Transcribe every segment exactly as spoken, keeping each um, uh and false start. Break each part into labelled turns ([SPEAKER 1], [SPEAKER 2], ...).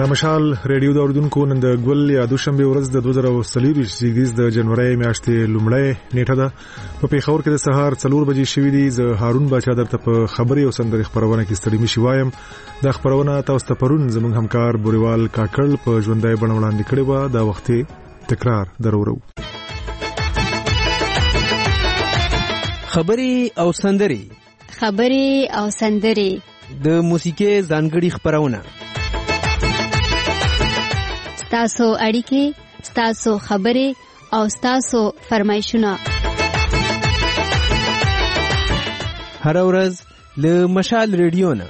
[SPEAKER 1] د مشال ریډیو د اوریدونکو نن د ګل یا دوشنبه ورځ د دوه زره څلور زیږدیز د جنوري میاشتې لومړۍ نیټه ده. په پیښور کې د سهار څلور بجې شوې دي. زه هارون باچا درته په خبري او سندري خبرونه کې ستړي مشي وایم. د خبرونه تاسو ته پرون زموږ همکار بوريوال کاکړ په ژوندۍ بڼه وړاندې کړی و. دا وختي تکرار درورو.
[SPEAKER 2] خبري او سندري
[SPEAKER 3] خبري او سندري
[SPEAKER 2] د موسیقي ځانګړي خبرونه
[SPEAKER 3] ستاسو اړیکې، ستاسو خبرې او ستاسو فرمایشونه
[SPEAKER 2] هر ورځ له مشال ریډیو نه.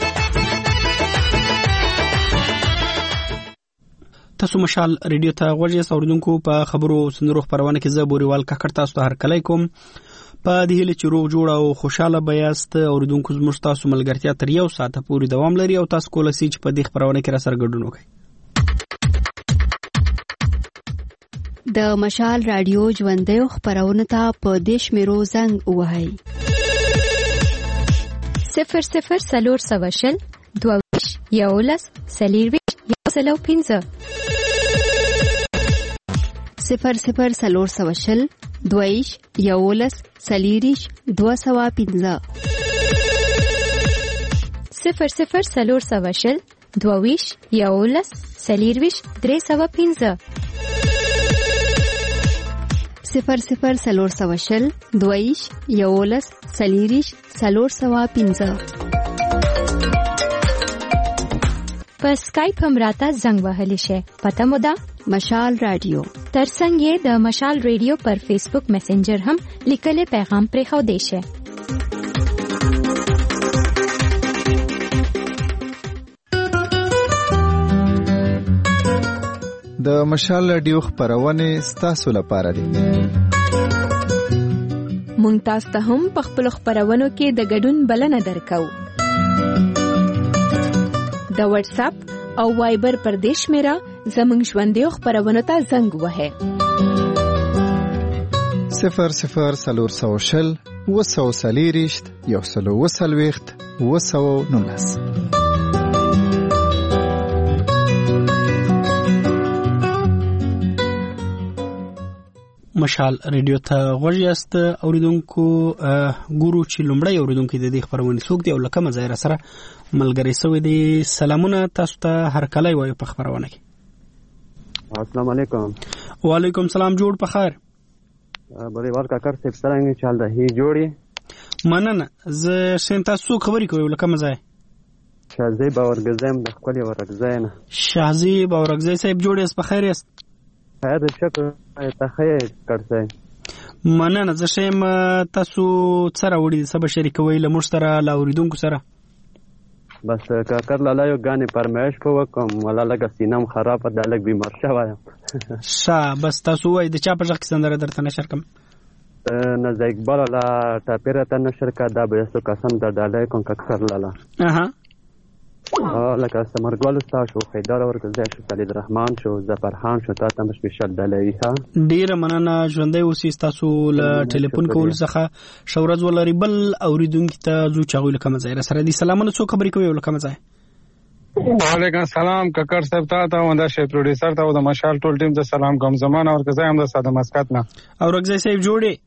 [SPEAKER 4] تاسو مشال ریډیو ته غوږی اوریدونکو. په خبرو سندرو خبرونه کې زه بوريوال کاکړ تاسو ته هرکلی کوم. په دې هیله چې روغ جوړ او خوشاله بیاست. اوریدونکو زموږ تاسو ملګرتیا تر یو ساعت پورې دوام لري او تاسو کولای شئ چې په دې خبرونه کې را سره ګډون وکړئ.
[SPEAKER 3] د مشال رادیو ژوندۍ خبرونه ته په دیش میرو زنګ وهاي
[SPEAKER 5] صفر صفر سلور سواشل دویش یولس سلیرویش یوسلو پینزه
[SPEAKER 3] صفر صفر سلور سواشل دویش یولس سلیریش دو سوا پینزه
[SPEAKER 5] صفر صفر سلور سواشل دویش یولس سلیرویش درې سوا پینزه
[SPEAKER 3] صفر صفر سلور سواشل دویش یولس سلیریش سلور سوا پینزه.
[SPEAKER 5] په سکایپ هم راته زنګ وهلی شي. پته مو ده
[SPEAKER 3] مشال رادیو.
[SPEAKER 5] ترڅنګ یې د مشال ریډیو پر فیسبوک میسنجر هم لیکلي پیغام پرې خو دی شي.
[SPEAKER 6] د مشال رادیو خبرونه ستاسو لپاره دي.
[SPEAKER 5] مونږ تاسو ته هم په خپل خبرونو کې د ګډون بلنه درکو. د واتس اپ او وایبر پر دیش میرا زموږ ژوندۍ خبرونه ته زنګ وهه.
[SPEAKER 6] صفر صفر سلور سوشل وسو سلیریشت یوسلو وسلويخت وسو نونس.
[SPEAKER 4] مشال ریډیو ته غوږی است اوریدونکو. ګورو چې لومړی اوریدونکو د دې خبرونه څوک دی او لکه مزایر سره ملګری سوی دی. سلامونه تاسو ته هرکلی وایو په خبرونه کې.
[SPEAKER 7] السلام علیکم.
[SPEAKER 4] وعلیکم سلام. جوړ په خیر.
[SPEAKER 7] بوريوال کاکړ څه څنګه چل ده هی جوړي
[SPEAKER 4] مننه. زه شین تاسو خبرې کوم لکه مزای
[SPEAKER 7] شازي باورګزم د خپل ورګزاینه.
[SPEAKER 4] شازي باورګزای صاحب جوړ است په خیر است.
[SPEAKER 7] خیر شکر ته خیر کړځای
[SPEAKER 4] مننه. زه شیم تاسو سره وړي سبا شریکوي له مشتره لا اوریدونکو سره.
[SPEAKER 7] بس کاکر لاله یو غانې پرمایش کو وکم ولا لګ سینم خراب ده لګ بیمار شوم.
[SPEAKER 4] شا بس تاسو وای د چا په ځخ سندره درته نشر کوم.
[SPEAKER 7] نه ز اقبال لا ټاپره ته نشر کا دا به سو قسم د ډالای کوم کاکر لاله.
[SPEAKER 4] اها
[SPEAKER 7] اه لکه سمرګل تاسو خیدار ورګزای شو خالد رحمان شو ظفرخان شو تاسو هم سپیشل ډالای ها.
[SPEAKER 4] ډیر مننه. ژوندۍ اوسئ. تاسو له ټلیفون کول څخه شورز ولري بل اوریدونکو ته زو چاغول کوم ځای سره دي. سلامونه څو خبرې کوي ولکم ځای.
[SPEAKER 8] وعلیکم السلام کاکر صاحب ته او دا شی پروډوسر ته او د مشال ټول ټیم ته سلام کوم. زمانه ورګزای هم د ساده مسکات نه
[SPEAKER 4] او ورګزای صاحب جوړي.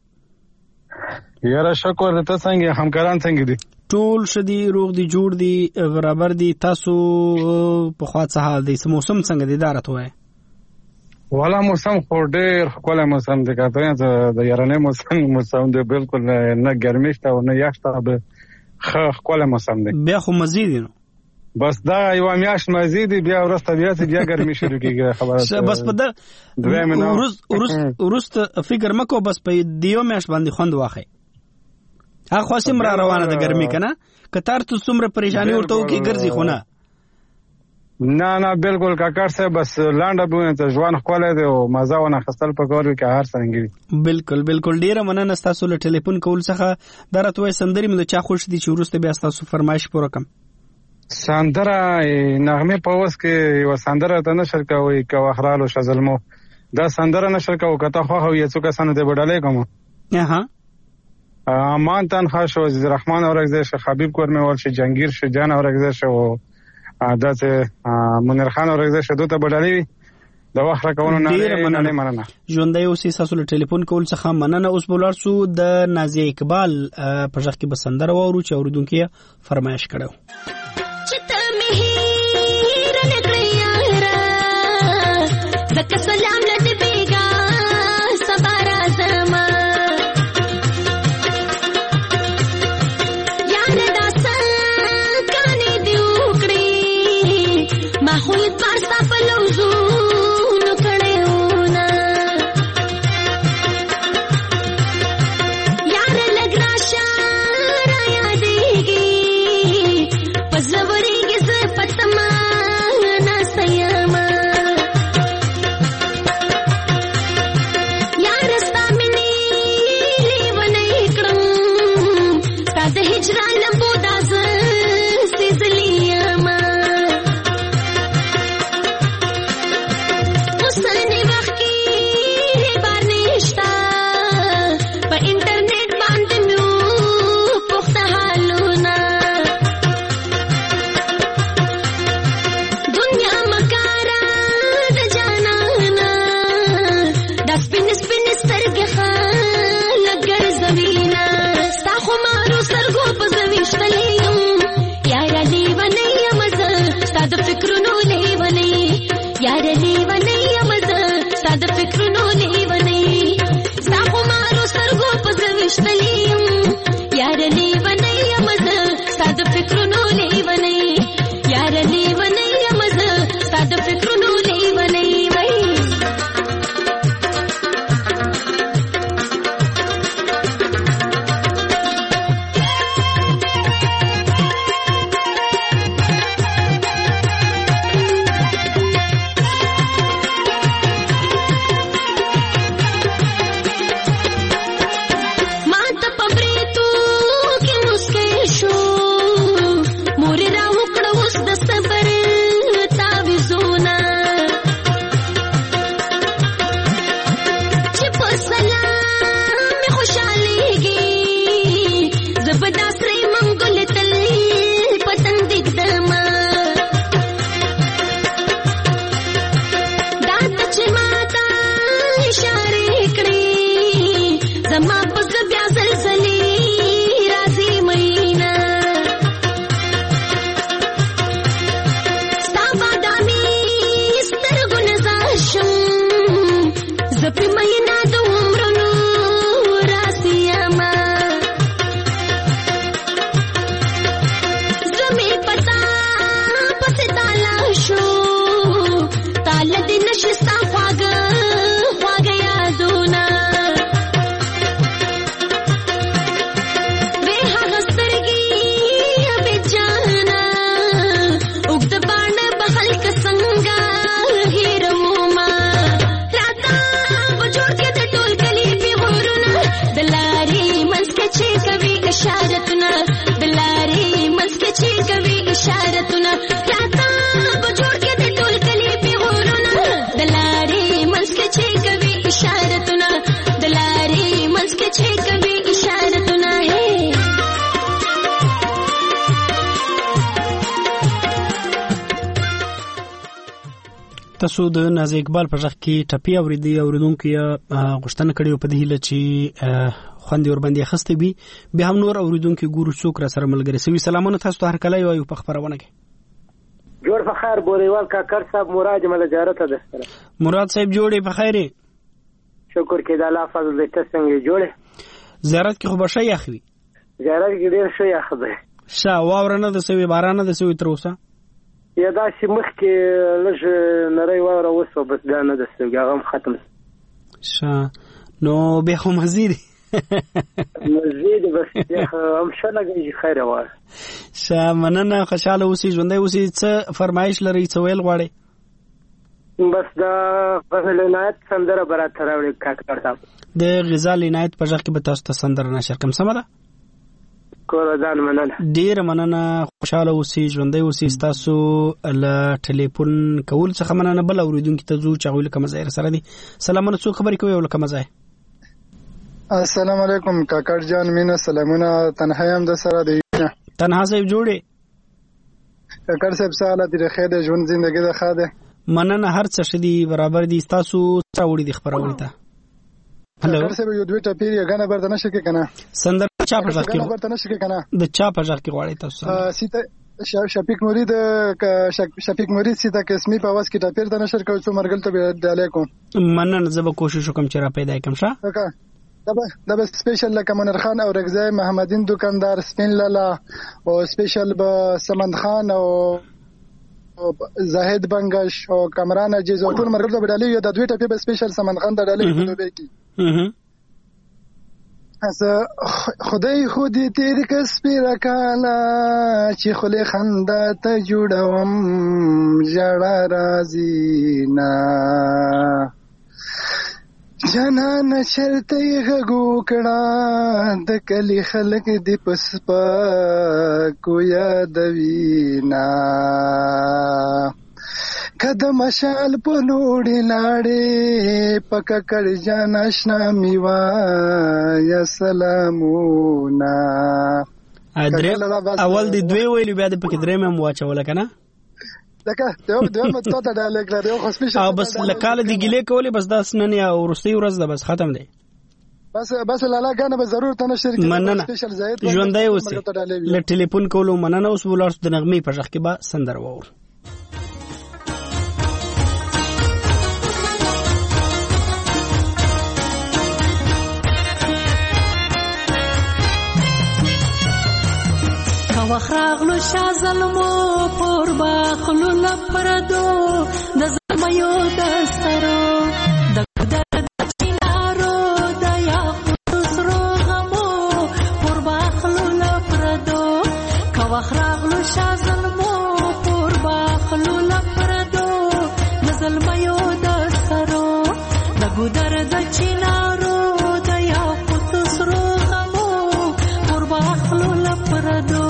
[SPEAKER 8] یاره شکر ته څنګه همکاران څنګه دي؟
[SPEAKER 4] ټول شدي روغ دي جوړ دي برابر دي. تاسو په خوا څه حال دي؟ موسم څنګه دي دارت وای؟
[SPEAKER 8] والا موسم خو ډېر ښکلی موسم دی. کاته د یارانه موسم موسم دی بالکل نه ګرمي شته او نه یخ شته. به ښه ښکلی موسم دی.
[SPEAKER 4] بیا خو مزید نو
[SPEAKER 8] بس دا یو میاشت مزید بیا ورسته بیا بیا ګرمي شروع کیږي خبره.
[SPEAKER 4] بس په دا ورس ورس ورس فکر مکو بس په دیو میاشت باندې خوند واخی. هغه خاصم را روانه د ګرمي کنه کتار ته څومره پریشانی ورته وکي ګرځي خو نه
[SPEAKER 8] نه نه بالکل کاکر صاحب بس لانډه بونه ته ځوان خپل دی او مزه ونه خستل په کور کې هر څنګه.
[SPEAKER 4] بالکل بالکل ډیره مننه. تاسو له ټلیفون کول څخه درته وای سندري مې چا خوش دي چې ورسته بیا تاسو فرمایش پوره کم.
[SPEAKER 8] سندره نغمه په وس کې یو سندره ته نشر کوي کو اخرالو شزلمو دا سندره نشر کوي کته خو هو یڅو کسانه ته وډالې کوم.
[SPEAKER 4] اها
[SPEAKER 8] امان تنها شو عزیز رحمان اورگزش خبیب کرمه ورش جنگیر شو جان اورگزش و داسې منیر خان اورګزی شدو ته بدلې وي د وخت راکونو نه نه مننه.
[SPEAKER 4] ژوندۍ اوسې تاسو له ټلیفون کول څخه مننه. اوس بولار سو د نازیه اقبال په ځخ کې بسندر وورو چې اوریدونکو فرمایش کړو. چته مهیر لګړیا را زکه سلام لټ بیگا سبارا زما یان داسن کانی دیوکړي ما خو پر صفلوزو تاسو د نازیه اقبال په ځخ کې ټپی اوریدي اوریدونکو یا غوښتنه کړې په دې هیله چې خوندې ور باندې خسته وي به هم نور اوریدونکو ګورو څوک را سره ملګری سوي. سلامونه تاسو ته هر کله یو په خبرونه کې
[SPEAKER 9] جوړ په خیر بوریوال کاکر صاحب مراد مل زیارت ده.
[SPEAKER 4] مراد صاحب جوړې په خیر
[SPEAKER 9] شکر کې د الله فضل دې تاسو څنګه جوړه
[SPEAKER 4] زیارت کې خو بشه یخوي
[SPEAKER 9] زیارت کې ډیر ښه یخ ده
[SPEAKER 4] شا واورنه د سوي بارانه د سوي تر اوسه
[SPEAKER 9] یا دا چې مخ کې لږ نری واوره وسو بس دا نه د سوي هغه ختم
[SPEAKER 4] شا نو به خو مزید
[SPEAKER 9] مزید بس هم شلګي خیر وای
[SPEAKER 4] شا مننه خوشاله اوسې ژوندۍ اوسې څه فرمایش لري څه ویل غواړي
[SPEAKER 9] بس دا غزل عنایت سندره برات راوړي کاکړ صاحب
[SPEAKER 4] د غزل عنایت په ځکه به تاسو ته سندره نشر کوم سم ده
[SPEAKER 9] کوردان مننه
[SPEAKER 4] ډیر مننه خوشاله اوسې ژوندۍ اوسې تاسو له ټلیفون کول څخه مننه بل اوریدونکو ته زو چاویل کوم ځای سره دي سلامونه څو خبرې کوي ول کوم ځای
[SPEAKER 6] السلام علیکم کاکړ جان مینا سلامونه تنها هم د سره دی
[SPEAKER 4] تنها صاحب جوړې
[SPEAKER 6] کاکړ صاحب ساله د خیر ژوند زندګي د خاده
[SPEAKER 4] مننه هر څه شدي برابر دي تاسو څه وړي د خبرونه ته هلو
[SPEAKER 6] کاکړ صاحب یو دوی ټپی یې غنه برته نشه کې کنه
[SPEAKER 4] سندر چا په ځکه
[SPEAKER 6] غنه برته نشه کې کنه
[SPEAKER 4] د چا په ځکه کې غواړي تاسو
[SPEAKER 6] سیته شفیق نوري د شفیق نوري سیته قسمي په واس کې ټاپیر د نشر کوي څو مرګل ته ډالې کوم
[SPEAKER 4] مننه زه به کوشش وکم چې را پیدا کم شه
[SPEAKER 6] دبا دبا سپیشل لکه منر خان او رگزای محمدین دکاندار سپین لالا او سپیشل به سمند خان او زاهد بنگش او کامران عزیز او ټول مرګل ته ډالې یو د دوی ټپی به سپیشل سمند خان ته ډالې په دوبه کې اس خدای خودی تیر کس پیرا کالا چې خله خندا ته جوړوم جړا رازینا جنان شرطه غو کړه د کلی خلک دی پسپا کو یاد وینا قدم شال په لوړې لاړې پک کړ جان آشنا میوا یا سلامونا
[SPEAKER 4] اول دی دوی ویلو بیا د پک درې مې مواچول کنه
[SPEAKER 6] لکه ته دوی مته ته ډالګ لري خو سپیشل
[SPEAKER 4] او بس لکاله دی ګلې کولې بس داس نن یا ورستي ورځ ده بس ختم دی
[SPEAKER 6] بس بس لالا غانه به ضرور ته نشر کې
[SPEAKER 4] سپیشل زاید ژوندای اوسه ل ټلیفون کولو مننه اوس ولر د نغمې په ځخ کې با سندر وور
[SPEAKER 10] وخراغلو شازلمو پور باخلو لپردو د زمایو د سرو د ګدر د چینارو د یاقوت سرو غمو پور باخلو لپردو کا وخراغلو شازلمو پور باخلو لپردو د زلمایو د سرو د ګدر د چینارو د یاقوت سرو غمو پور باخلو لپردو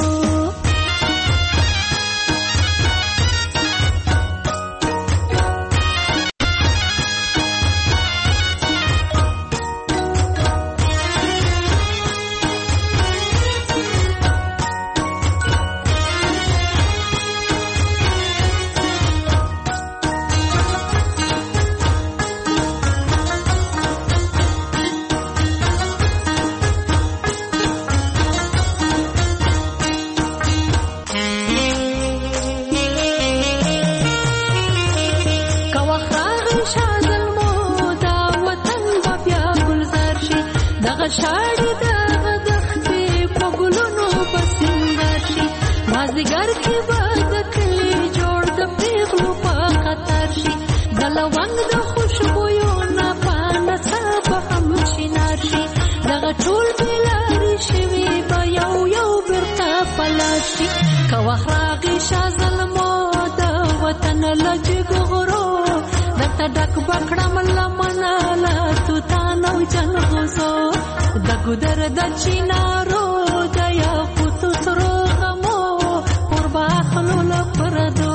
[SPEAKER 10] شاړي د غدختې په ګلونو بسنګاشي مازیګر کې باد کلی جوړ د پیغلو په خطر شي د لونګ د خوشبویو نه پانه صاحب هم شینار شي دغه ټول بلاري شوي به یو یو برته پلاشي که وخراغي شازلمو د وطن لجګ غرو دته ډک بکړم لمنه لا توتانو جن غوزو د ګدر د چینارو د یاقوت سرو غمو پر باخلو لپردو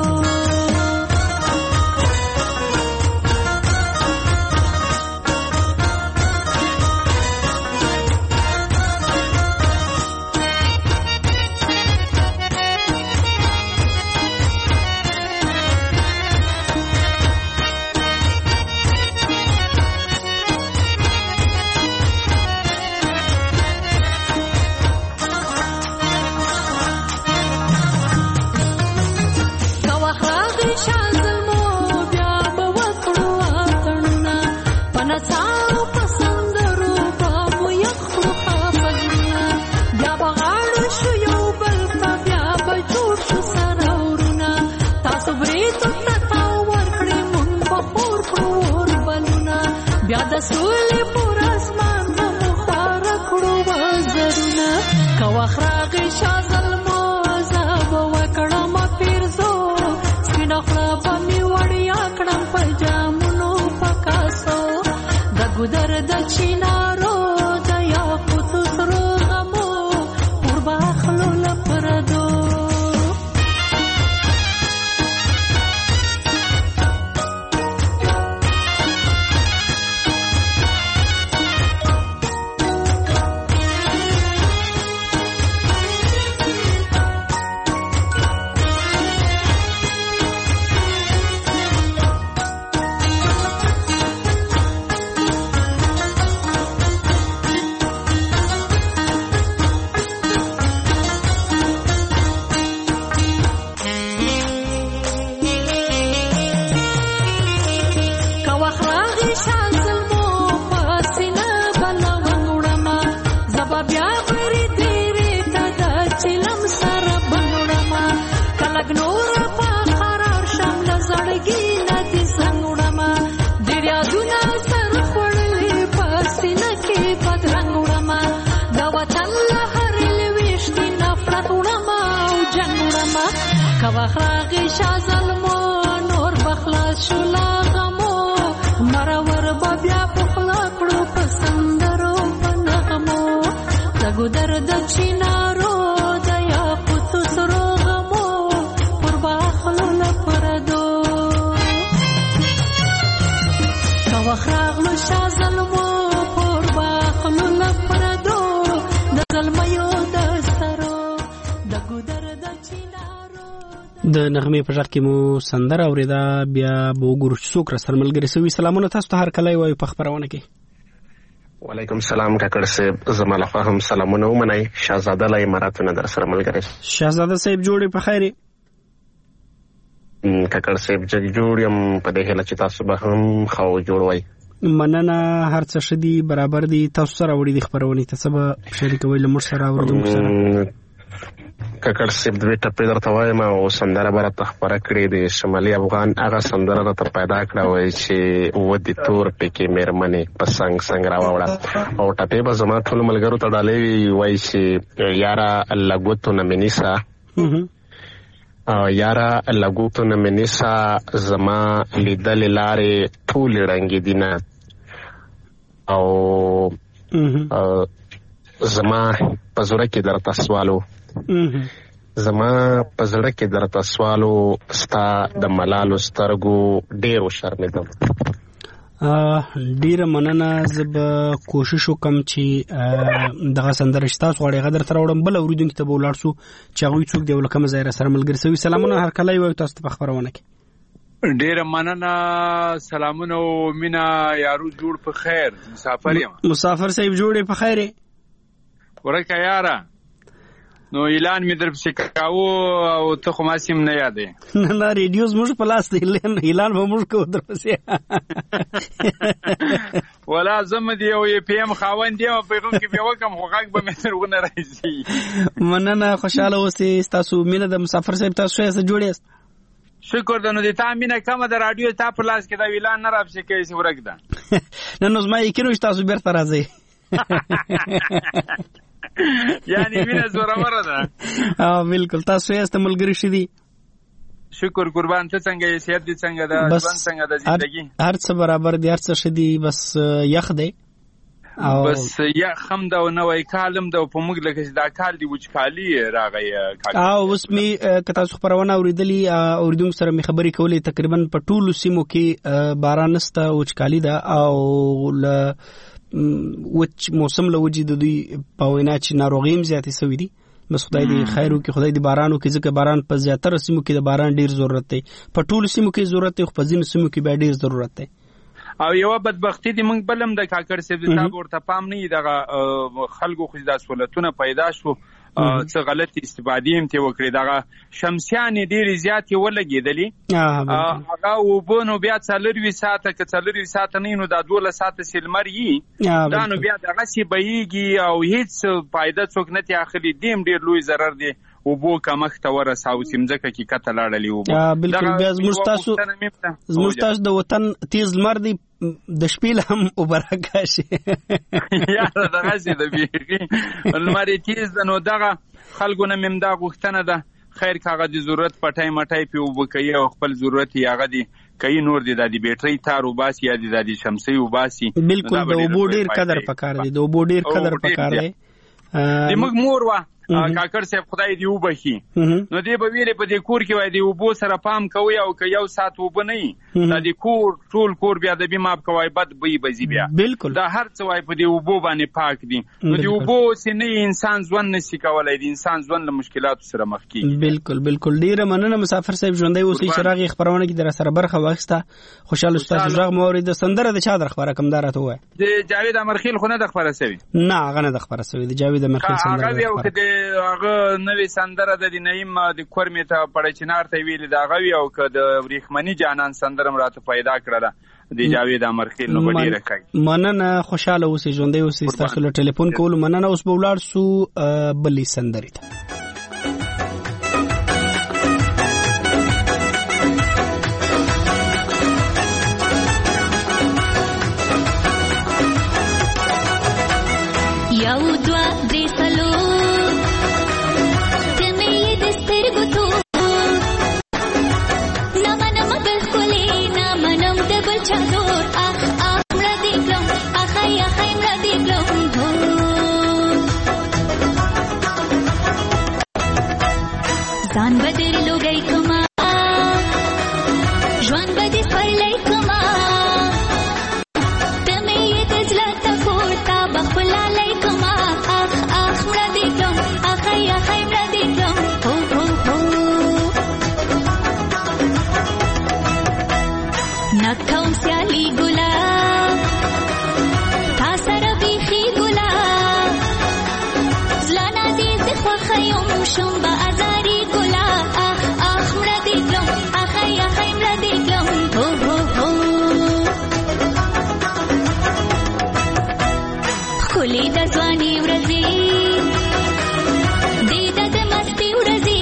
[SPEAKER 10] ګدر د چینارو د یاقوت سرو غمو پر باخلو لپردو وخراغي شازلمو نور بخلاص شولا غمو مرور بیا پخلا کړو پسندرو پنغمو دغه درد چینارو دیا پوت سرو غمو پر باخلو لپردو وخراغلو شازلمو پر باخلو لپردو د ظلميو دسترو دغه درد چینارو
[SPEAKER 4] د نغمه په ځکه مو سندره اوریدا بیا بوګور څوک را سره ملګری سوي سلامونه تاسو ته هر کله وای په خبرونه کې
[SPEAKER 11] وعلیکم السلام کاکړ صاحب زماله فهم سلامونه ومنای شاهزاده لای مراتونه در سره ملګری
[SPEAKER 4] شاهزاده صاحب جوړې په خیره
[SPEAKER 11] کاکړ صاحب چې جوړ یم په دې هله چې تاسو به هم خو جوړوي
[SPEAKER 4] مننه هر څه شدي برابر دي تاسو سره وړي د خبرونه ته سبا شریکوي لمر سره اوردونکو سره
[SPEAKER 11] کاکړ صاحب دوی ټپې درته وایم او سندره به راته خپره کړې د شمالي افغان هغه سندره راته پیدا کړه وایي چې ودې تور پکې مېرمنې په څنګ څنګ راوړه او ټپې به زما ټولو ملګرو ته ډالۍ وایي چې یاره لګوتو نه مې نیسه یاره لګوتو نه مې نیسه زما لیدلې لارې ټولې ړنګې دي نه او زما په زړه کې درته سوالو زما په زړه کې درته سوالو ستا د ملالو سترګو ډېر وشرمېدم
[SPEAKER 4] ډیره مننه زه به کوشش وکم چې دغه سندره چې تاسو غواړئ هغه درته راوړم بل اورېدونکي ته به ولاړ شو چې هغوی څوک دی او له کومه ځایه راسره ملګري سوي سلامونه هر کله وایو تاسو ته په خپرونه کې
[SPEAKER 12] ډیره مننه سلامونه او مینا یارو جوړ په خیر مسافر یم
[SPEAKER 4] مسافر صاحب جوړې په خیر
[SPEAKER 12] ورکه یاره نو اعلان می در پسې کاوه او ته خو ما سیم نه یادې
[SPEAKER 4] نه نه ریډیو زموږ په لاس دی اعلان به موږ کوو در پسې
[SPEAKER 12] ولا زم دی او یې پی ام خاوند دی او پیغام کې به وکم خو غږ به مې سرونه راځي
[SPEAKER 4] مننه خوشاله اوسئ تاسو مینه د مسافر صاحب تاسو یې جوړیست
[SPEAKER 12] شکر د نو د تا مینه کومه د رادیو تا په لاس کې دا اعلان نه راپسې کوي چې ورګ ده
[SPEAKER 4] نه نو زما یې کینو تاسو بیرته راځي
[SPEAKER 12] یعنی مینه زورور ده
[SPEAKER 4] اه بالکل تاسو یې است ملګری شدي
[SPEAKER 12] شکر قربان ته څنګه یې صحت دې څنګه ده ژوند څنګه ده زندگی
[SPEAKER 4] هر څه برابر دي هر څه شدي بس یخ دی
[SPEAKER 12] او بس یا خم دا نوې کالم دا په موږ لکه دا کال دی وچ کالی راغی
[SPEAKER 4] او اوس می کته تاسو خبرونه اوریدلی اوریدونکو سره می خبرې کولې تقریبا په ټولو سیمو کې باران نسته وچ کالی ده او ل وچ موسم له وجې د دوی په وینا چې ناروغیم زیاتې سوي دي بس خدای دې خیر وکړي خدای دې بارانو کې ځکه باران په زیاتره سیمو کې د باران ډیر ضرورت دی په ټولو سیمو کې ضرورت دی خو په ځینو سیمو کې به ډیر ضرورت دی
[SPEAKER 12] او یو بدبختی دی موږ بلم د کاکړ صاحب د تاسو ورته پام نه دغه خلکو خو د سہولتونه پیدا شو څه غلط استفادې هم ته وکړي دغه شمسیان ډېر زیات ولګېدلې هغه وبونو بیا څلوروي ساعته که څلوروي ساعته نه نو دا دوله ساعته سلمر یي دا نو بیا دغه سی بېږي او هیڅ فائدہ څوک نه ته اخلي دیم ډېر لوی ضرر دی وبو کمخته ورساو سیمځکه کې کته لاړلې وبو
[SPEAKER 4] بالکل بیا زموږ تاسو زموږ تاسو د وطن تیز لمر دی د شپې هم وبرکه شي
[SPEAKER 12] یاره دغه سي د بیخي لمر تیز نو دغه خلکو نه ممدا غوښتنه ده خیر کاغه د ضرورت پټای مټای په وبکې او خپل ضرورت یاغه دي کای نور دي د بیټری تار وباسي یا د شمسي وباسي
[SPEAKER 4] بالکل د وبو ډیر قدر پکار دی د وبو ډیر قدر پکار دی
[SPEAKER 12] د موږ مور وا کاکړ صاحب خدای دی وبخي نو دی به ویلې په دې کور کې وای دی وبو سره پام کوي او که یو سات وب نه دا د کور ټول کور بیا د بیماب کوي بد بي بزی بیا
[SPEAKER 4] بالکل
[SPEAKER 12] دا هر څه وای په دې وبو باندې پاک دي نو دی وبو سینې انسان ځوان نشي کولای دی انسان ځوان له مشکلاتو سره مخ کیږي
[SPEAKER 4] بالکل بالکل ډیره مننه مسافر صاحب ژوندۍ اوسئ چې راغی خبرونه کې در سره برخه واخسته خوشاله استاد ژغ مورید سندره د چا در خبره کم دارته وای
[SPEAKER 12] د جاوید امرخیل خو نه د خبره سوي
[SPEAKER 4] نه هغه نه د خبره سوي د جاوید امرخیل سندره
[SPEAKER 12] هغه نوې سندره د نعیم د کورمې ته پړچنار ته ویل دا غوي او که د وریخمنی جانان سندره راته پیدا کړله د جاوید امرخیل نو ډیره کوي
[SPEAKER 4] مننه خوشاله اوسئ ژوندۍ اوسئ تاسو له ټلیفون کول مننه اوس به ولاړ سو بلې سندرې ته
[SPEAKER 10] یو دوا درې څلور خولې د ځواني ورځې دې د مستي ورځې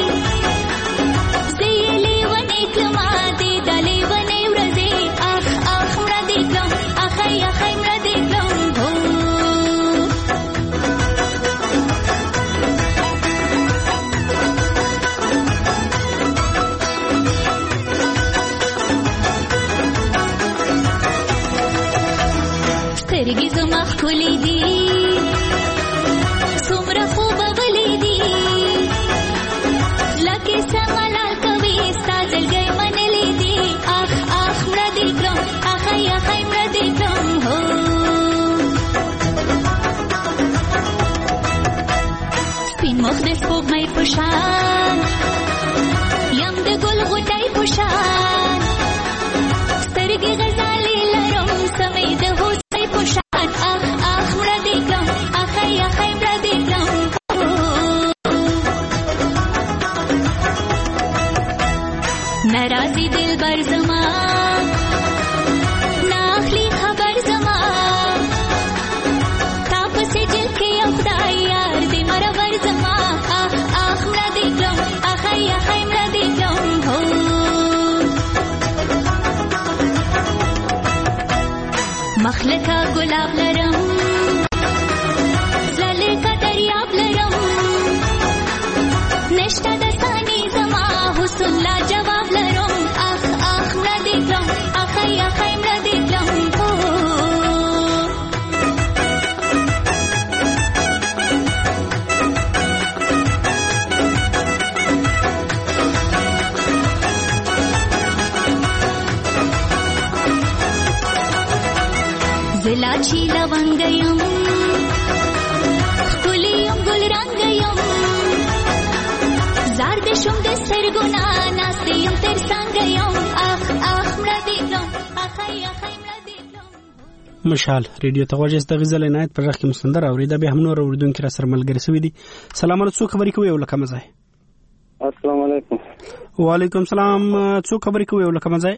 [SPEAKER 10] زه یې لیونې کړمه دې د لیونې ورځې اخ اخ مړه دې کړم اخی اخی مړه دې کړم هو سترګې زما ښکلې دي څومره خوبه ولې دي لکه سملال کوي ستا زړګی منلې دي اخ اخ مړه دې کړم اخی اخی مړه دې کړم هو سپین مخ د سپوږمۍ په شان یم د ګل غوټۍ په شان سترګې غزالې لرم سمې د هوسۍ په شان اخ اخ مړه دې کړم اخی اخی مړه دې کړم ناراضي دلبر زما ناخلی خبر زما تا پسې جل کې یو خدای یار دې مرور زما اخ اخ مړه دې کړم اخی اخی مړه دې کړم هو مخلکه ګلاب لرم زړه کا دریاب لرم نشته د ثاني زما حسن لا جواب لرم اخ اخ مړه دې کړم اخی اخی مړه دې کړم هو زلاچی لونګ یم ښکلې یم ګل رنګ یم زار د شوم د سترګونه ناستې یم تر څنګ یم اخ اخ مړه دې کړم اخی اخی مړه دې کړم
[SPEAKER 4] مشال ریډیو ته غوږ است غزل عنایت پر رخ کې مستندر اوریدا به هم نور اوریدونکو را سره ملګری سوي دي سلام علیکم خبرې کوي ولکه مزه
[SPEAKER 13] السلام علیکم
[SPEAKER 4] وعلیکم السلام څو خبرې کوي ولکه مزه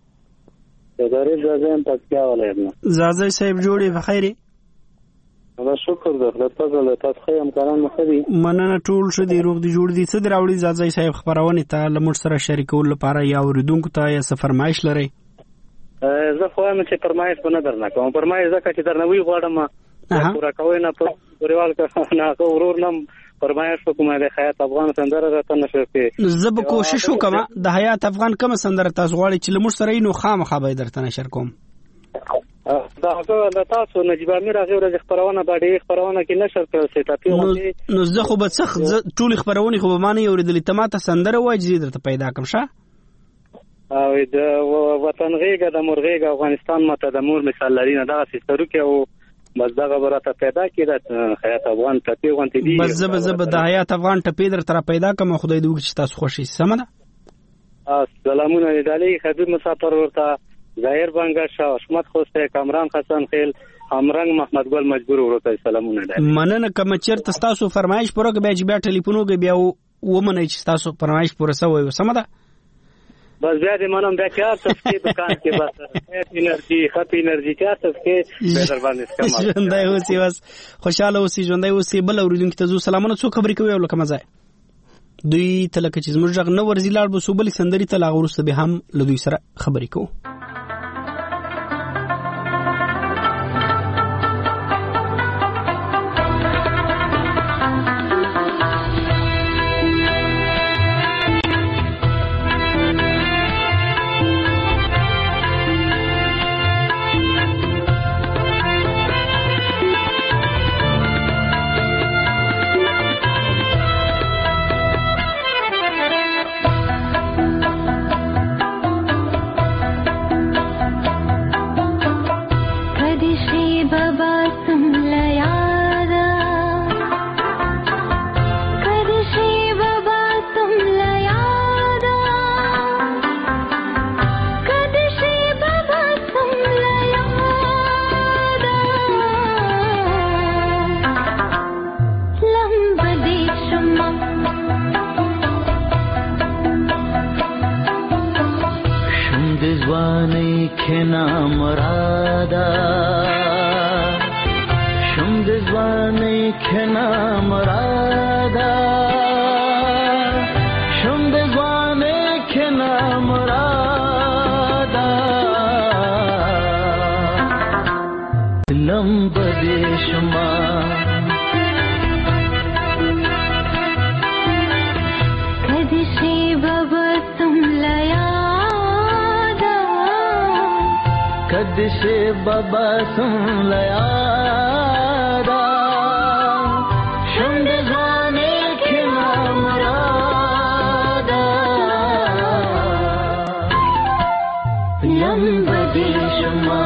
[SPEAKER 13] ادارې ځاځم پکیا ولایتنا
[SPEAKER 4] زازای صاحب جوړې بخیرې
[SPEAKER 13] الله شکر ده خدای تاسو له تاسو خیر امکانات مخدي
[SPEAKER 4] مننه ټول شه دی روغ دی جوړ دي څه دراوړي زازای صاحب خبرونه ته لمر سره شریکول لپاره یا اوریدونکو ته یا فرمایش لري
[SPEAKER 13] زه خو هم چې فرمایش نه درنه کوم فرمایش زکه چې درنوي غواړم پورا کوي نه په پریوال کا نه ورور نم فرمایش کومه د حیات افغان سندره راته نشو کې
[SPEAKER 4] زه به کوشش وکم د حیات افغان کوم سندره تاسو غواړئ چې لمر سره نو خامخا به درته نشر کوم
[SPEAKER 13] دا هغه تاسو نجيب امیر هغه ورځ خبرونه باندې خبرونه کې نشر کړل سي تاسو
[SPEAKER 4] نو زه خو به څخ ټول خبرونه خو به معنی اوریدلې تماته سندره وای چې درته پیدا کوم شه
[SPEAKER 13] او د وطن غیګه د مرغیګه افغانستان ماته د مور مثال لري نه دا سيسترو کې او بس دا غبرته پیدا کړه حیات افغان ټپی غونټې دي
[SPEAKER 4] بس زب زب د حیات افغان ټپی در تر پیدا کوم خدای دې وکړي تاسو خوشي سم ده
[SPEAKER 13] سلامونه علي حبيب مسافر ورته ظاهر بنگا شاه حشمت خوسته کامران حسن خیل امرنګ محمد ګل مجبور ورته سلامونه ده
[SPEAKER 4] مننه کوم چیرته تاسو فرمایش پروګ به چې بیا ټلیفونو کې بیا ومنئ چې تاسو فرمایش پوره سوي سم ده
[SPEAKER 13] بس بیا دې منم بیا چار څه دکان کې بس انرژي خپ انرژي چار څه به در باندې سکما
[SPEAKER 4] ژوندای اوسې واس خوشاله اوسې ژوندای اوسې بل اوریدونکو ته زو سلامونه څو خبرې کوي ولکه مزه دوی تلکه چې زموږ غ نو ورزي لاړ بو صوبلي سندري ته لا ورسته به هم له دوی سره خبرې کوو
[SPEAKER 14] ځواني کې نامراده شم کنا مرادا شند ځوانه کنا مرادا لمب دیشما
[SPEAKER 10] کدشي بابا سمليادا
[SPEAKER 14] کدشي بابا سمليادا شند ځوانه کنا مرادا لمب دیشما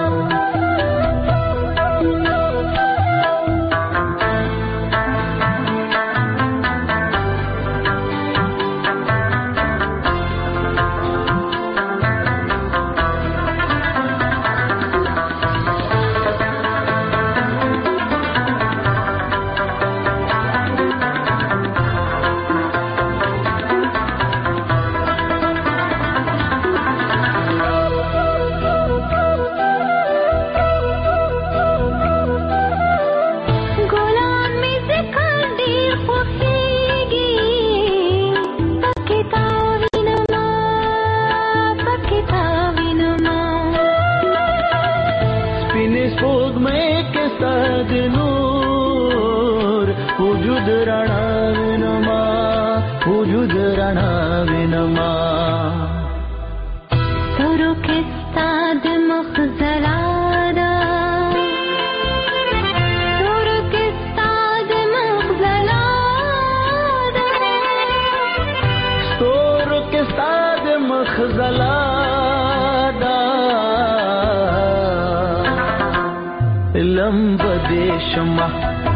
[SPEAKER 14] لمب دیشما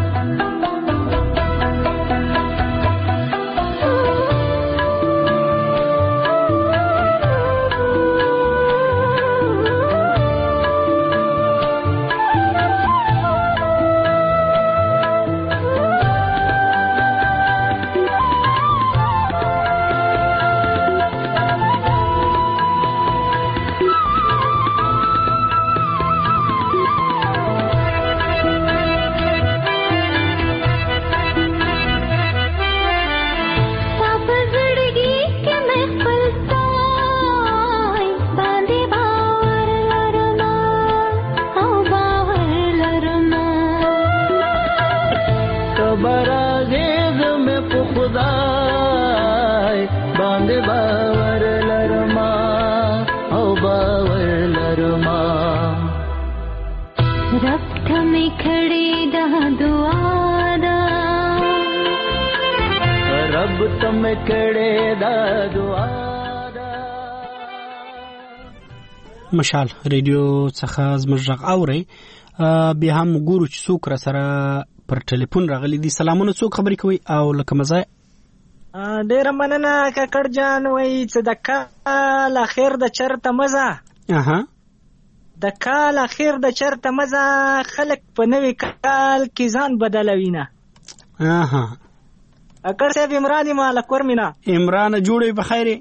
[SPEAKER 4] مشال ریډیو څخه زموږ اوري بیا هم ګورو چې څوک را سره پر ټلیفون راغلي دي. سلامونه، څوک خبرې کوي او لکه مزه؟
[SPEAKER 15] ډېره مننه کاکړ جان، وایي چې د کال اخر د چرته مزه
[SPEAKER 4] اها
[SPEAKER 15] د کال اخر د چرته مزه خلک په نوې کال کې ځان بدلوي نه.
[SPEAKER 4] اها
[SPEAKER 15] اکړ صاحب عمران مالک ورمینا
[SPEAKER 4] عمران جوړې په خیره.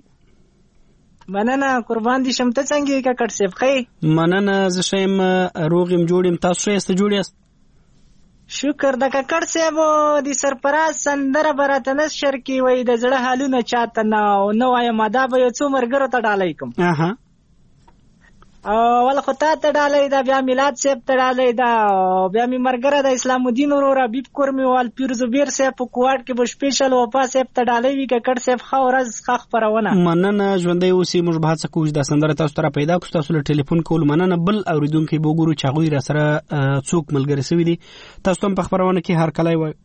[SPEAKER 15] مننه قربان دي شم. ته څنګه یې کاکړ صاحب؟ خیر
[SPEAKER 4] مننه، زه شم روغ يم جوړ يم. تاسو یې جوړ یاست؟
[SPEAKER 15] شکر. د کاکړ صاحب د سرپراز سندره براتن شر کی وای د زړه حالونه چاته نه نو وایم دا به یو څو مرګرو ته ډالای کوم.
[SPEAKER 4] اها
[SPEAKER 15] او ول خو ته ته ډالای دا بیا میلاد صاحب ته ډالای دا بیا می مرګره د اسلام الدین ورور حبیب کورمی وال پیر زبیر صاحب په کوټ کې به سپیشل وپا صاحب ته ډالای وی کاکړ صاحب خو ورځ خخ پرونه.
[SPEAKER 4] مننه ژوندې اوسې. موږ به څه کوو د سندره تاسو ته پیدا کوو. تاسو له ټلیفون کول مننه. بل اوریدونکو به ګورو چې غوی را سره څوک ملګری سوي دي. تاسو هم په خبرونه کې هر کله وای.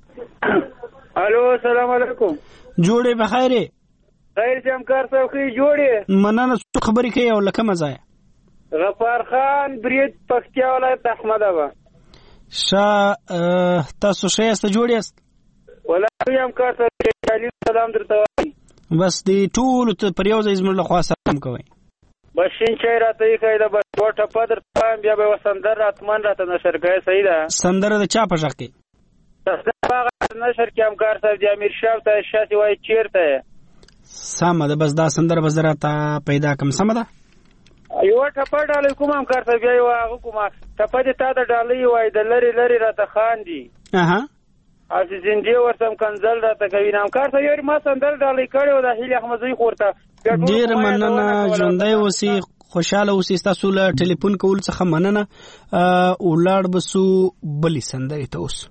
[SPEAKER 16] الو السلام علیکم.
[SPEAKER 4] جوړې بخیره.
[SPEAKER 16] خیر سم کار څو کې جوړې.
[SPEAKER 4] مننه. څه خبرې کوي او لکه مزه؟
[SPEAKER 16] غفار خان برید پکتیا ولایت احمد ابا.
[SPEAKER 4] شا تاسو شه است جوړ یاست؟
[SPEAKER 16] ولای هم کار څه تعلیم سلام درته وایم.
[SPEAKER 4] بس دی ټول ته پریوز زموږ له خوا سلام کوي.
[SPEAKER 16] بشین چای راته یې کایدا بس وټه پدر پام بیا به وسندر راتمن راته نشر کوي. صحیح ده.
[SPEAKER 4] سندره د چا په ځخ کې؟
[SPEAKER 16] تاسو هغه نشر کې هم کار صاحب د امیر شاه ته شاسي وای چیرته
[SPEAKER 4] سم ده. بس دا سندره بزره ته پیدا کوم. سم ده.
[SPEAKER 16] یو ټپه ډالۍ کوم هم کار ته بیا یو هغه کومه ټپه دې تا د ډالۍ وای د لری لری راته خان دي.
[SPEAKER 12] اها اسی زندې ورته کنزل راته کوي نام کار ته یو ما سندر ډالې کړو د هیله احمدزوی خورته
[SPEAKER 4] ډیر مننه ژوندۍ اوسئ خوشاله اوسئ تاسو له ټلیفون کول څخه مننه ولاړ بسو بلی سندرې ته اوس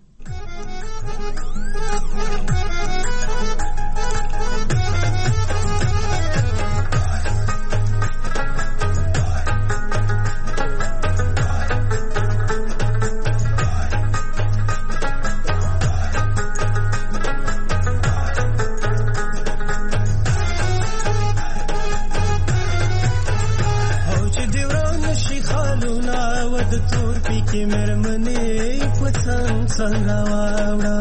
[SPEAKER 17] سنگاوڑا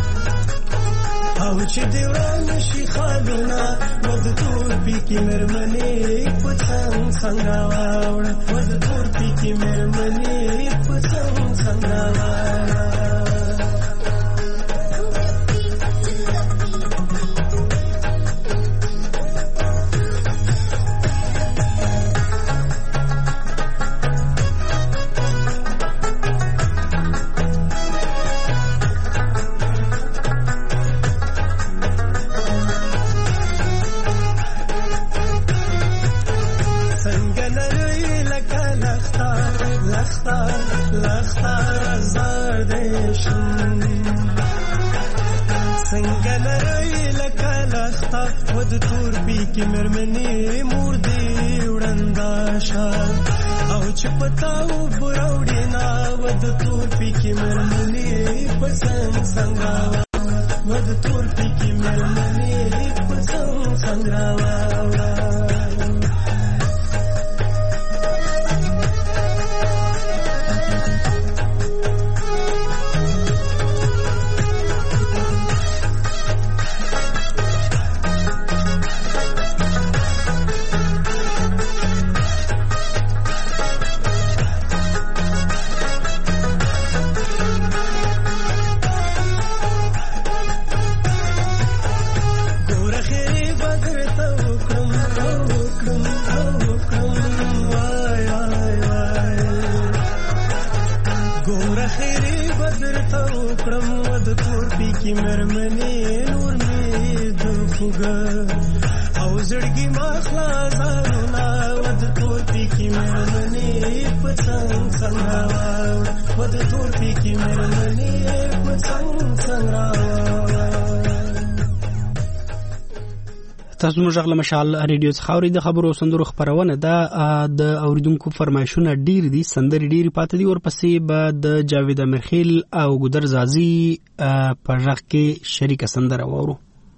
[SPEAKER 17] او چې دیوان شي خالونه ود تور پی کی مرمنه پڅنګ سنگاوڑا ود تور پی کی مرمنه پڅنګ سنگاوڑا کی مرمنی مور دی وړندا شال او چې پتاو براوډی نا ود تور پی کی مرمنی پسنګ څنګه ود تور پی کی مرمنی پسنګ څنګه
[SPEAKER 4] تاسو موږ غل مشال ریډیو څخه اوري د خبرو سندرو خبرونه ده د اوریدونکو فرمایشونه ډیر دي سندري ډیر پاتې دي ورپسې به د جاوید امرخیل او ګدر زازي په ځخ کې شریک سندره وورو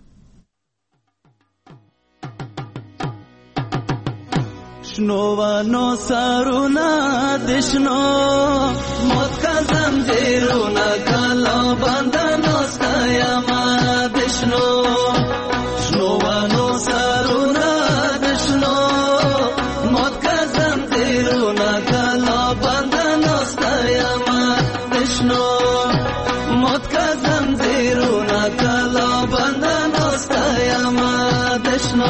[SPEAKER 14] شنوانو سارونا دشنو موت کا زنجیرونا کلا بندنو ستایما دشنو شنوانو سارونا دشنو موت کا زنجیرونا کلا بندنو ستایما دشنو موت کا زنجیرونا کلا بندنو ستایما دشنو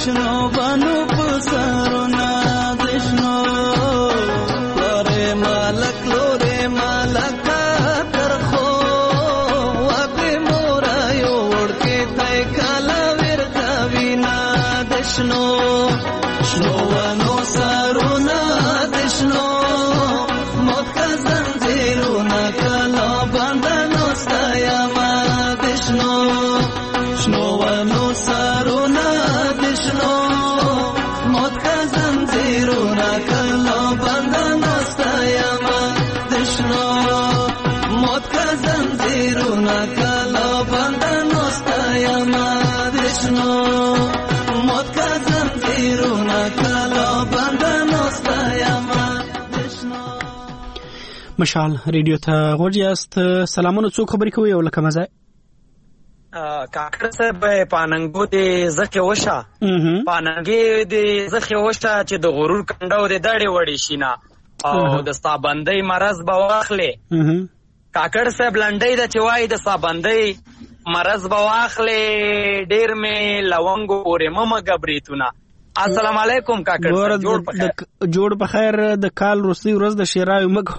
[SPEAKER 14] شنو بانو پسرونا دشنو لوري مالک لوري مالک ترخو وابه مورا یو ورکی تای کالا ورکا وینا دشنو شنو وانو سارونا دشنو موت کا زنجیرونا کالا باندانو ستایا ما دشنو شنو وانو سارونا دشنو موت کا زنجیرونا کالا باندانو ستایا ما دشنو موت کا زنجیرونا کالا باندانو ستایا ما دشنو موت کا زنجیرونا کالا باندانو ستایا ما دشنو.
[SPEAKER 4] مشال ریډیو ته غوړیاست. سلامونه، څوک خبرې کوي او لکه مزه
[SPEAKER 18] کاکړ صاحب پاننګو دې زخه وشه پاننګي دې زخه وشه چې د غرور کنډو دې دړې وړې شینا او د صابندۍ مرز به واخلې. کاکړ صاحب لنډۍ د چوي د صابندۍ مرز به واخلې ډېر مې لونګو اورې مم غبريتونه. السلام علیکم کاکړ صاحب، جوړ په خیر.
[SPEAKER 4] جوړ په خیر. د کال روسي ورځ د شیراوي مګو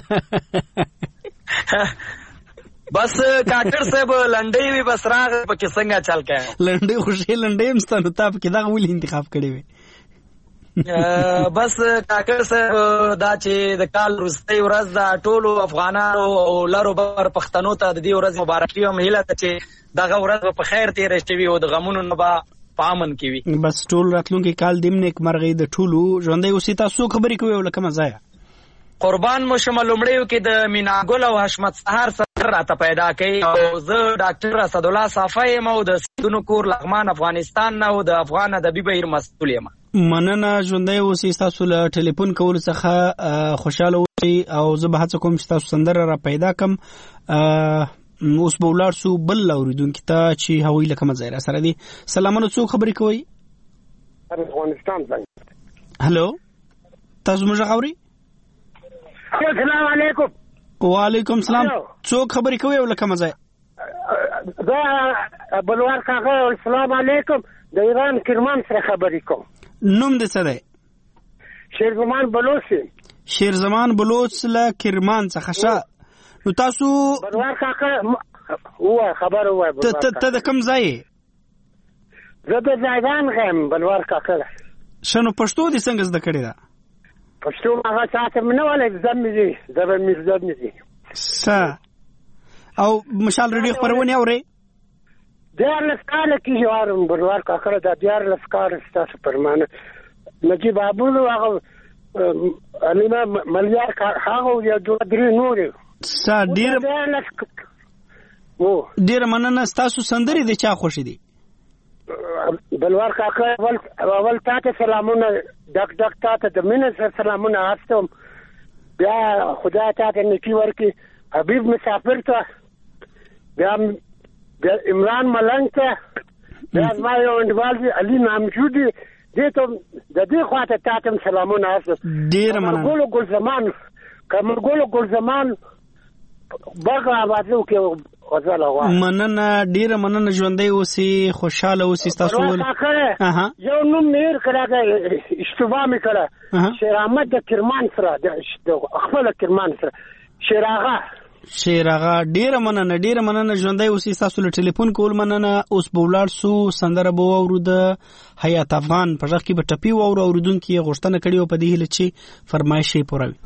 [SPEAKER 18] بس کاکړ صاحب لنډۍ وی بس راغ پکې څنګه چل کړه
[SPEAKER 4] لنډۍ خوشي لنډۍ مستانو تاپ کې دا ولې انتخاب کړی وي.
[SPEAKER 18] بس کاکړ صاحب دا چې د کال روسي ورځ دا ټولو افغانانو او لارو بر پښتنو ته د دې ورځ مبارکي او مهیله ته چې دغه ورځ په خیر تیر شي او د غمونو نه با پامن کی وي.
[SPEAKER 4] بس ټول راتلونکي کال دیم نیک مرغې د ټولو ژوندۍ اوسې. تاسو خبرې کوي او لکه مزه
[SPEAKER 18] قربان مو شمه لومړیو کې د میناګل او حشمت سهار سره راته پیدا کړي او زه ډاکټر اسد الله صافی یم او د سیدونو کور لغمان افغانستان نه او د افغان ادبي بهیر مسؤل یم.
[SPEAKER 4] مننه، ژوندۍ اوسې. تاسو له ټلیفون کول څخه خوشاله اوسئ او زه به هڅه کوم چې تاسو سندره را پیدا کم. اوس به ولاړ شو بل اوریدونکي ته چې هغوی لکه مزه را سره دي. سلامونه، څوک خبرې کوي؟
[SPEAKER 19] افغانستان څنګه؟
[SPEAKER 4] هلو، تاسو موږ خبرې؟
[SPEAKER 19] السلام علیکم.
[SPEAKER 4] وعلیکم السلام. څوک خبرې کوي او لکه مزه؟
[SPEAKER 19] دا بلوار کاغه. السلام علیکم. د ایران کرمان سره خبرې کوم.
[SPEAKER 4] نوم دې څه دی؟
[SPEAKER 19] شیرزمان بلوچ.
[SPEAKER 4] شیرزمان بلوچ له کرمان څخه. ښه، نو تاسو
[SPEAKER 19] بلوار کاغه وای خبر وای.
[SPEAKER 4] ته ته د کوم ځای؟
[SPEAKER 19] زه د ځایګان غم بلوار کاغه.
[SPEAKER 4] شنو پښتو دې څنګه زده کړې ده؟
[SPEAKER 19] پښتو هغه ساعت منه ولې زمې دي زبر مې زبر دي.
[SPEAKER 4] س او مشال ریډیو خبرونه اوري؟
[SPEAKER 19] دیار لسکار کې یوارم بلوار کاکړه د دیار لسکار ستاسو پرمانه نجیب ابو هغه الینا ملیار هغه یو دوه درې نور.
[SPEAKER 4] س ډیر و ډیر مننه. تاسو سندري د چا خوشي دي؟ بلوار کاکړه اول اول تاسو سلامونه دک دک تاسو د مینه سلامونه واستم. بیا خدای تاسو نیکی ورکړي. حبیب مسافر ته بیا عمران ملنګ ته بیا ما یو انډوال علي نامجودي دې ته د دې خواته تاسو سلامونه واستم. ډیر مننه. ګل ګل زمان کمر ګل ګل زمان بغا آوازو کې وځاله وا. مننه، ډیره مننه. ژوندۍ اوسې، خوشاله اوسې. تاسو ول اها یو نوم میر کړه اشتباه مې کړه. شیر احمد د کرمان سره د خپل کرمان سره شیراغه شیراغه. ډیره مننه، ډیره مننه. ژوندۍ اوسې. تاسو له ټلیفون کول مننه. اوس به ولاړ سو سندره به واورو د حیات افغان په ځخ کې به ټپی واورو. اوریدونکو غوښتنه کړې او په دې هله چې فرمایش یې پوره وي.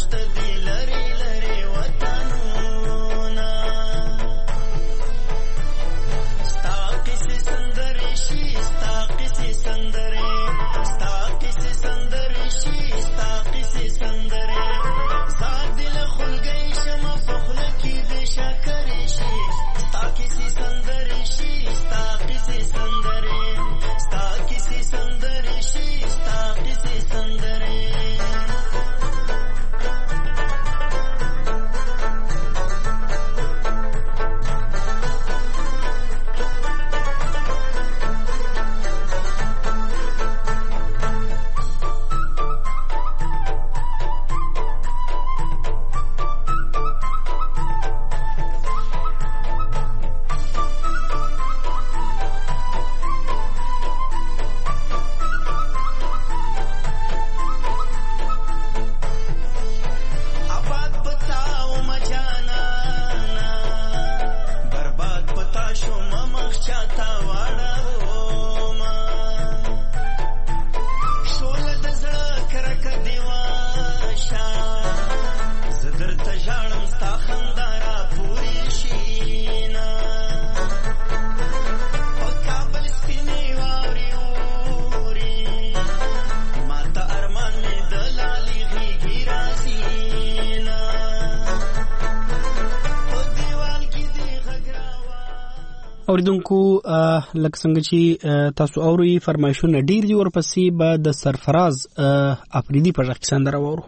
[SPEAKER 4] اوریدونکو لکه څنګه چې تاسو اوري فرمایشونه ډیر دي ورپسې به د سرفراز افریدي په ځخ سندره وورو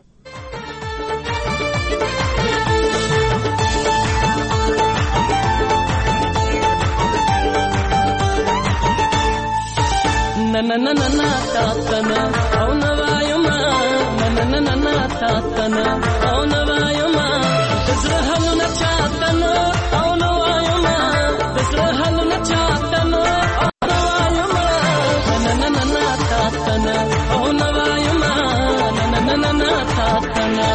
[SPEAKER 14] na na na na ta ta na au na va yo ma na na na na ta ta na au na va yo ma tasra halu na cha ta na au na va yo ma tasra halu na cha ta na au na va yo ma na na na na ta ta na au na va yo ma na na na na ta ta na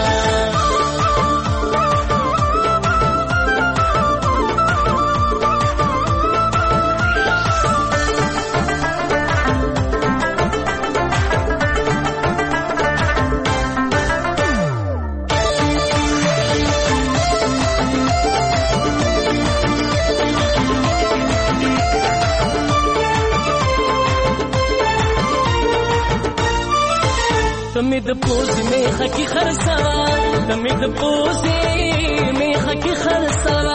[SPEAKER 14] تمید پوزی میخه کی خرسوا تمید پوزی میخه کی خرسوا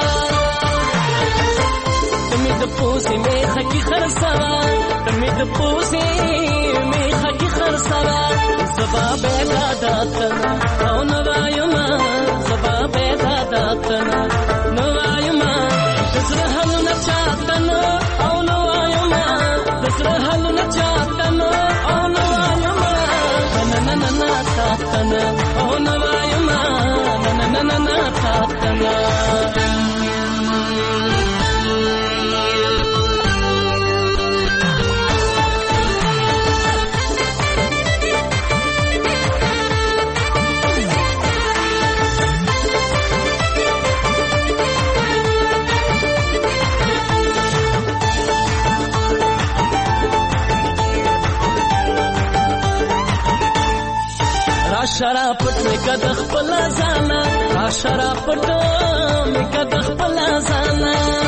[SPEAKER 14] تمید پوزی میخه کی خرسوا تمید پوزی میخه کی خرسوا زبا بیدا داتنا او نوایما زبا بیدا داتنا نوایما تزرحلو نچاتنا او نوایما تزرحلو نچاتنا او نوایما na na na ta ta na oh na va yo ma na na na na ta ta na شرافت میں کدخ پلا زانا شرافت میں کدخ پلا زانا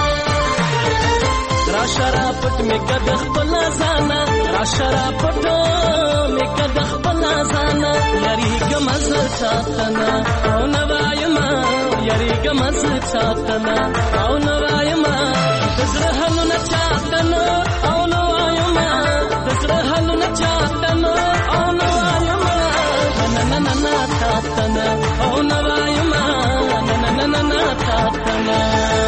[SPEAKER 14] شرافت میں کدخ پلا زانا شرافت میں کدخ پلا زانا یری گمز چاتنا او نوایما یری گمز چاتنا او نوایما تزرحلو نچاتنا او نوایما تزرحلو نچاتنا او نوایما na na na ta ta na oh na va yo ma na na na na ta ta na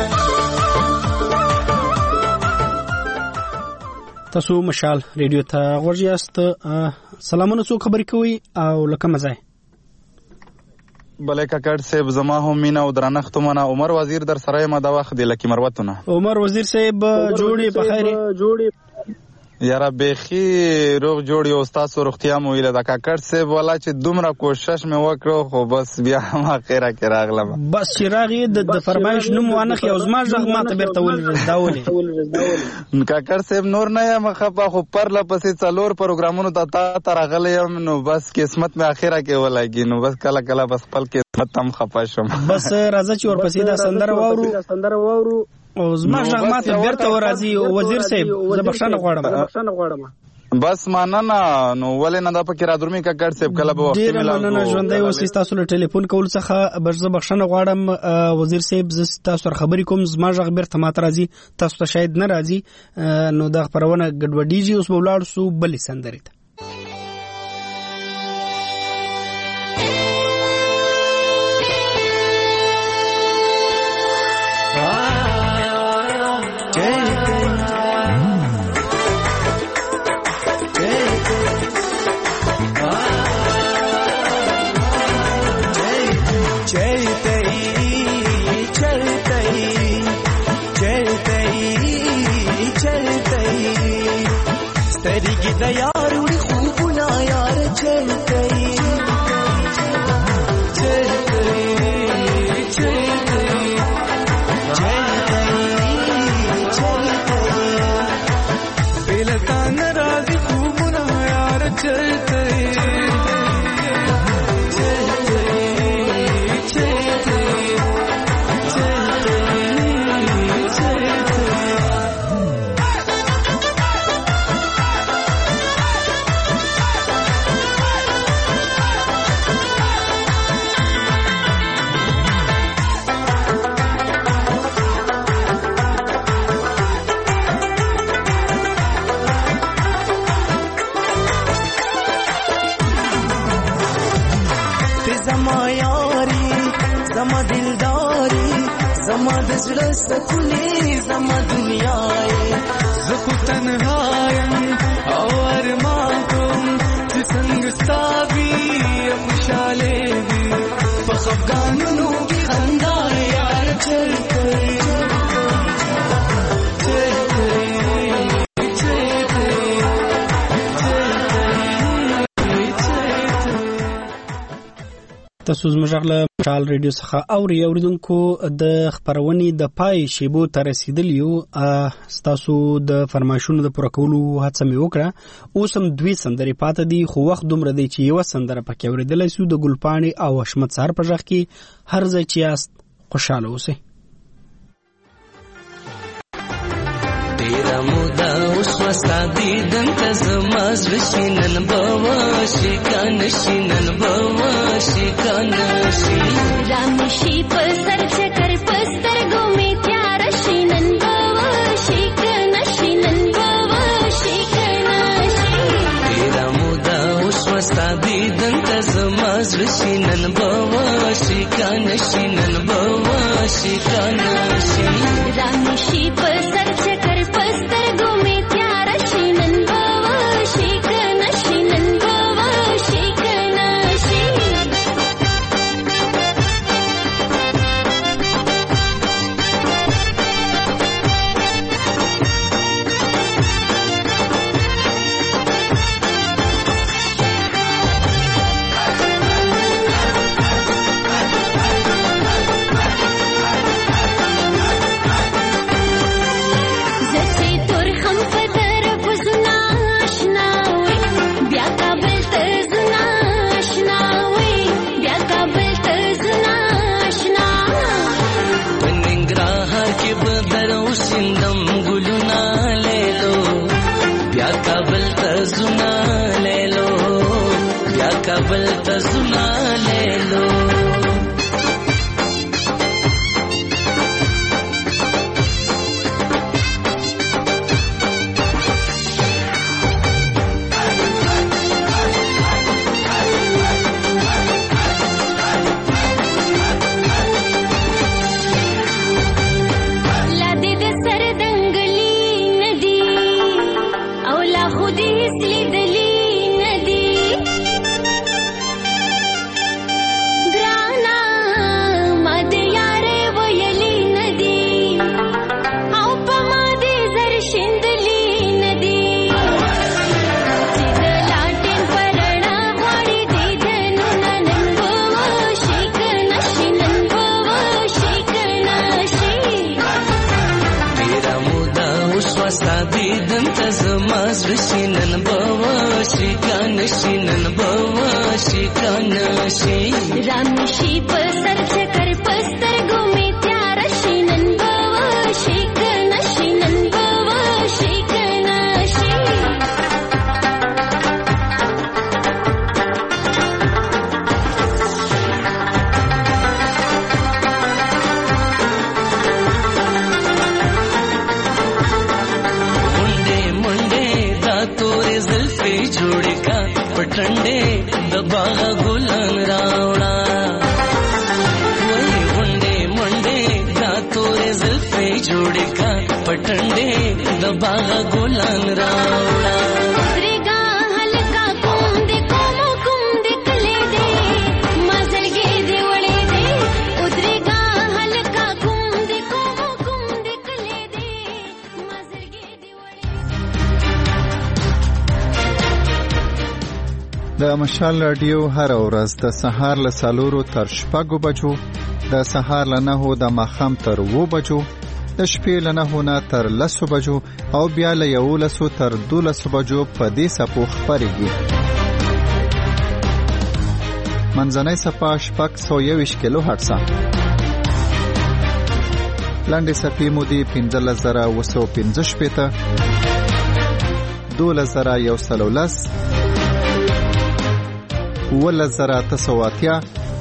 [SPEAKER 4] تاسو مشال ریډیو ته ورجاست سلامونه څو خبرې کوي او لکه مزه
[SPEAKER 20] بلې کاکړ صاحب زما هم مینا او درنښت منه عمر وزیر در سره ما دا وخت د لکی مروتونه
[SPEAKER 4] عمر وزیر صاحب جوړي په خیر جوړي
[SPEAKER 20] یاره بیخي روغ جوړ یو ستاسو روغتیا مو ویله د کاکړ صاحب والا چې دومره کوشش مې وکړو خو بس بیا هم اخره کې راغلم
[SPEAKER 4] بس چې راغې د فرمایش نوم وانه خو زما ځغ ما ته بیرته ول داولې
[SPEAKER 20] کاکړ صاحب نور نه یم خپه خو پرله پسې څلور پروګرامونو ته تا ته راغلی یم نو بس قسمت مې اخره کې ولګي نو بس کله کله بس خپل قسمت هم خپه شم
[SPEAKER 4] بس راځه چې ورپسې دا سندره واورو سندره واورو او زما ځغ ما ته بیرته ورازي وزیر صاحب زه بخښنه غواړم
[SPEAKER 20] بس مننه نو ولې نه دا پکې را درومي کاکړ صاحب کله به وخت
[SPEAKER 4] ملو ډیر مننه ژوندۍ اوسې تاسو له ټلیفون کول څخه برزه بخښنه غواړم وزیر صاحب زه تاسو سره خبرې کوم زما ځغ بیرته ماته راځي تاسو ته شاید نه راځي نو دا خبرونه ګډوډیږي اوس به ولاړ سو بلې سندرې ته تاسو زموږ له مشال ریډیو څخه اوري اوریدونکو د خبرونې د پای شیبو ته رسیدلیو تاسو د فرمایشونو د پوره کولو هڅه مې وکړه اوس هم دوی سندرې پاتې دي خو وخت دومره دی چې یو سندره پکې اوریدلای شو د ګلپاڼې او حشمت سهار په ځخ کې هر ځای چې یاست خوشاله اوسئ
[SPEAKER 14] تیرا مودا اوس وستا دیدن ته زما زړه شي نن به وشي کنه شي نن به وشي کنه شي
[SPEAKER 10] رانشي په سر چکر په سترګو مې تیار شي نن به وشي کنه شي نن به وشي کنه شي
[SPEAKER 14] تیرا مودا اوس وستا دیدن ته زما زړه شي نن به وشي کنه شي نن به وشي کنه شي
[SPEAKER 10] رانشي په سر چکر پسترګو می تیار شي نن به وشي کنه شي نن به وشي کنه شي
[SPEAKER 14] دیدن ته زما زړه نن به شي کنه شي نن به شي کنه شي
[SPEAKER 10] رام شي په سر چکر پستر ګمې تیار شي نن به شي کنه شي نن به شي کنه شي
[SPEAKER 14] जोड़े का पटंडे दबागा गुलान रावड़ा वही मुंडे मुंडे दातोरे ज़ुल्फ़े जोड़े का पटंडे दबागा गुलान रावड़ा
[SPEAKER 10] उतरेगा हल्का कुम दे कोमो कुम दे कले दे मजरगे दे वड़े दे उतरेगा हल्का कुम दे कोमो कुम दे कले दे मजरगे दे वड़े
[SPEAKER 21] د مشال رادیو هر ورځ د سهار له څلورو تر شپږو بجو د سهار له نهو د ماښام تر اوو بجو د شپې له نهو نه تر لسو بجو او بیا له یولسو تر دولسو بجو په دې څپو خپرېږي. منځنۍ څپه شپږ سوه یوویشت کیلو هرټزه، لنډې څپې مودې پنځلس زره اوه سوه پنځه شپېته، دولس زره یو سل او لس، اوولس زره اته سوه اتیا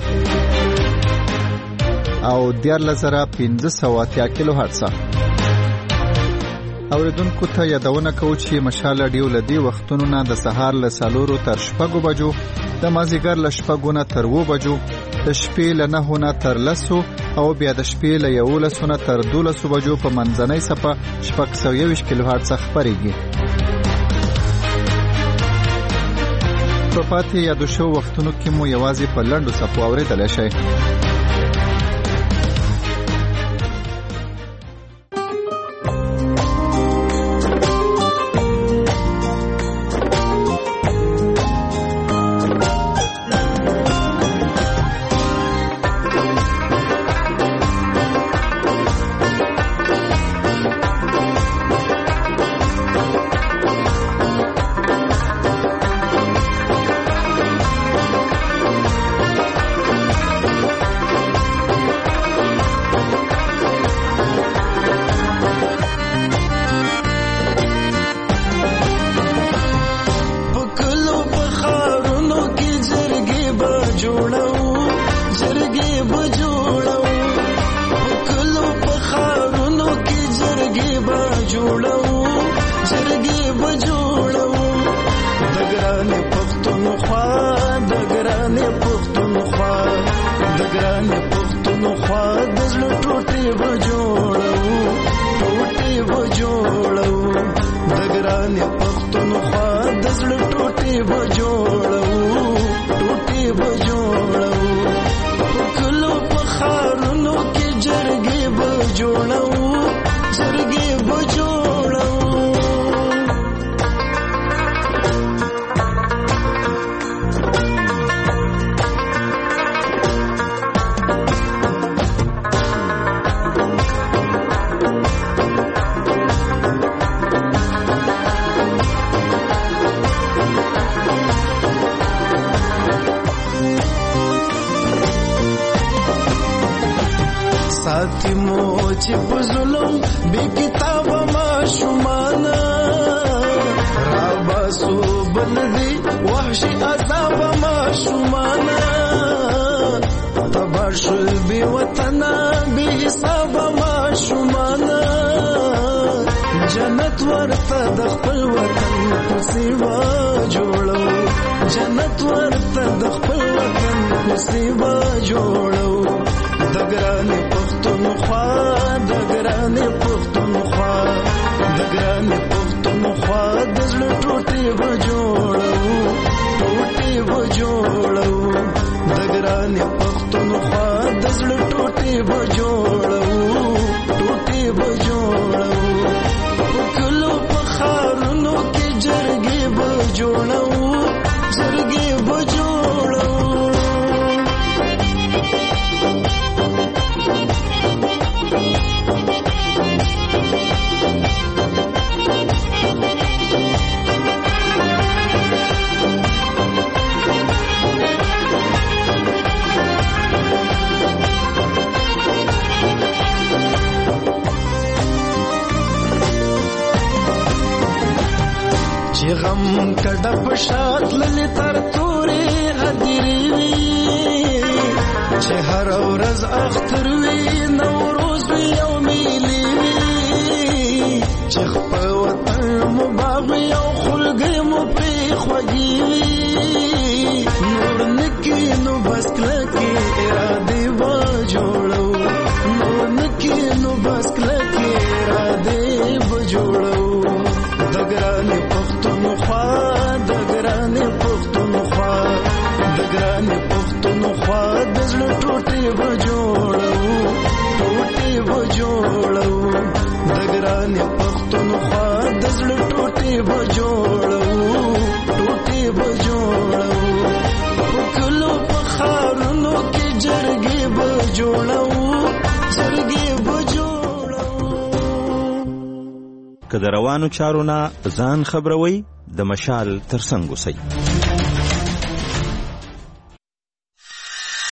[SPEAKER 21] او دیارلس زره پنځه سوه اتیا کیلو هرټزه. اوریدونکو ته یادونه کوو چې مشال رادیو له دې وختونو نه د سهار له څلورو تر شپږو بجو، د مازدیګر له شپږو نه تر اوو بجو، د شپې له نهو نه تر لسو او بیا د شپې له یولسو نه تر دولسو بجو په منځنۍ څپه شپږ سوه یوویشت کیلو هرټزه خپرېږي. په پاتې یادو شو وختونو کې مو یوازې په لنډو څپو اورېدلی شئ.
[SPEAKER 17] غم کډه پشات للی تر تورې هدیرې وي چې هر ورځ اختر وي نوروز وي او میلې وي چې خپل وطن مو باغ وي او خلګې مو پرې خوږې وي نور نکي نو بس کلکې ارادې به جوړو نور نکي نو بس کلکې ارادې به جوړو د ګرانې پښتونخوا د ګرانې پښتونخوا د ګرانې پښتونخوا د زړه ټوټې به جوړو ټوټې به جوړو د ګرانې پښتونخوا د زړه ټوټې به جوړو ټوټې به جوړو په کلو په ښارونو کې جرګې به جوړو جرګې به جوړو.
[SPEAKER 1] که د روانو چارو نه ځان خبروي د مشال تر څنګ اوسئ.